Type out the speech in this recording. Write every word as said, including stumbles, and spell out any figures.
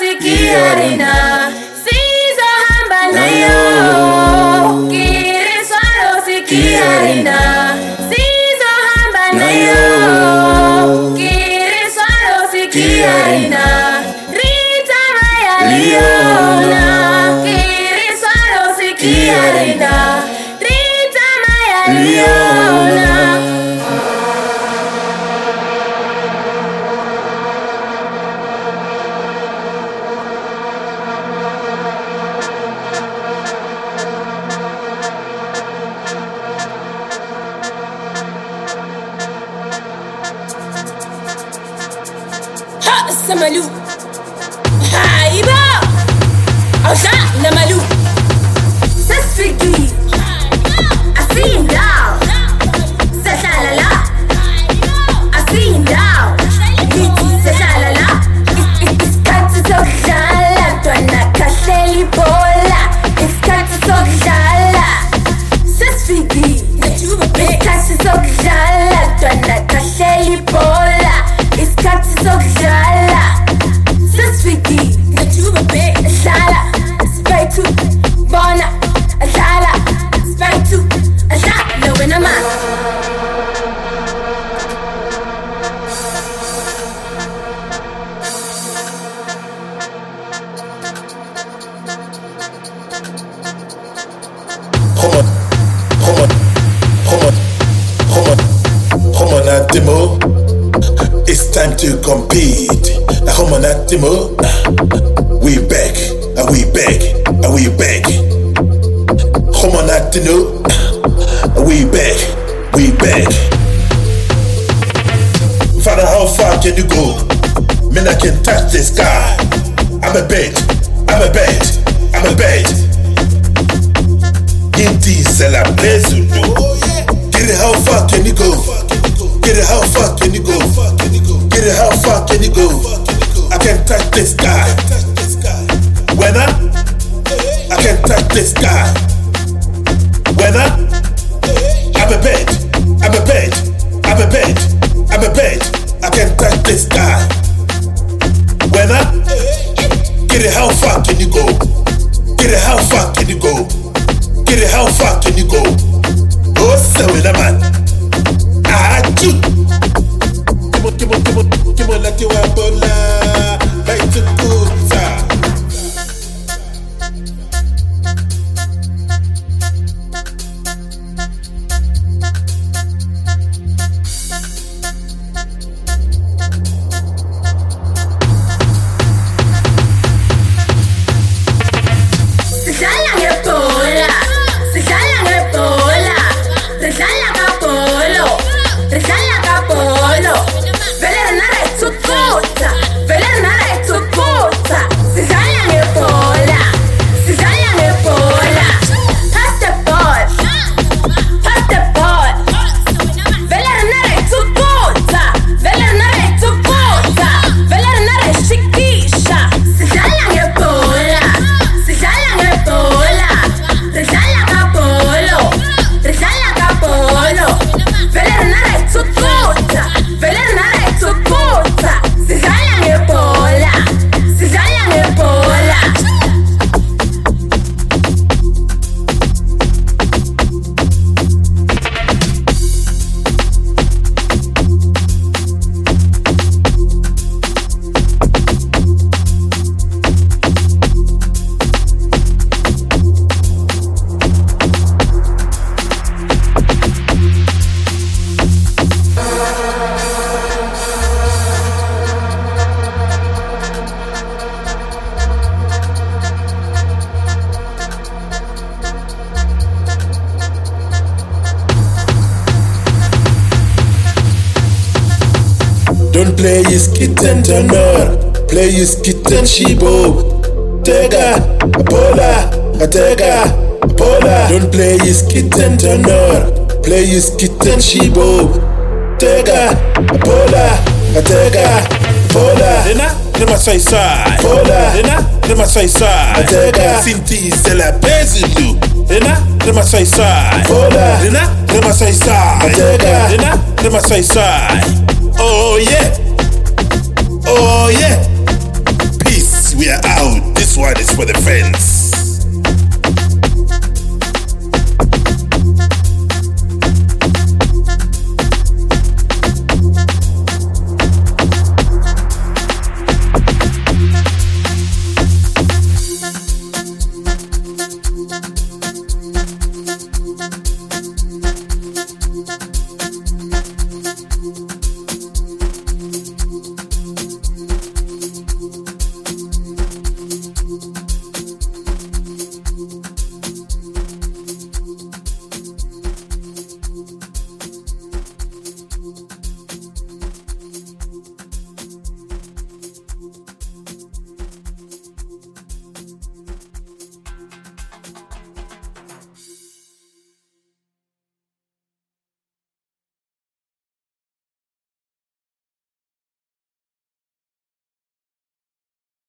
sikiarina sizohamba nayo kiriswalo sikiarina sizohamba nayo kiriswalo sikiarina Rita Maya Leona kiriswalo sikiarina Rita Maya Leona. Samalou, Haïba, Aja, Namalou, Sasfiki, Asin Dao, Sachalala, Asin Dao, Giti Sachalala, It's got to so jala, Dona Kasheli Bola, It's got to so jala, Sasfiki, It's got to so jala, Dona Kasheli Bola, It's got to so jala. Sasfiki, Najuba Bay, Shala, Spaitu, Bona, Shala, Spaitu, Shala, no in a man. Come on, come on, come on, come on, come on, at demo. It's time to compete. Come on, at demo. We back, are we back, are we back? Come on, at demo. We back, we back. Father, how far can you go? Man, I can touch the sky. I'm a bed, I'm a bed, I'm a bed. Inti sela plezu do. Get it, how far can you go? Get it, how far can you go? Get it, how far can you go? I can touch the sky. When I, I can touch the sky. When I, I'm a bed, I'm a bed, I'm a bed, I'm a bed. I can touch the sky. When I, get it, how far can you go? Get it, how far can you go? Get it, how far can you go? Oh, so in a man. Ah, you. Come on, come on, come on, come on, let you have bola. Back to Kuta. Don't play his kitten tenor, play his kitten shibo. Tega, Apola, Atega, Apola. Don't play his kitten tenor, play his kitten shibo. Tega, Apola, Atega, Apola. Dena, dema sai sai. Apola. Dena, dema sai sai. Atega. Sinti c'est la Bézilou. Dena, dema sai sai. Apola. Dena, dema sai sai. Atega. Dena, dema sai sai. Oh yeah, oh yeah. Peace, we are for the fans.